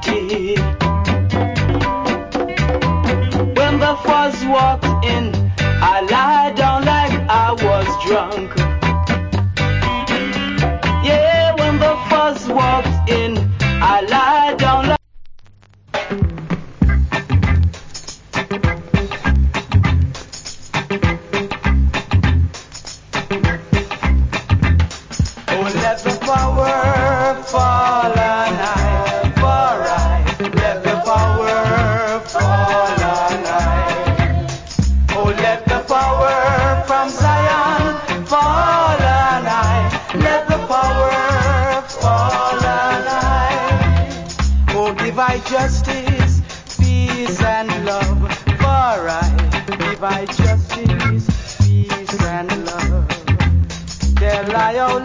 kid. When the fuzz walked in, I lied down like I was drunk. Yeah, when the fuzz walked in, I lied down like let the power fall on high, for I. Let the power fall on high. Oh, let the power from Zion fall on high. Let the power fall on high. Oh, give I justice, peace and love, for I. Give I justice, peace and love. They'll lie out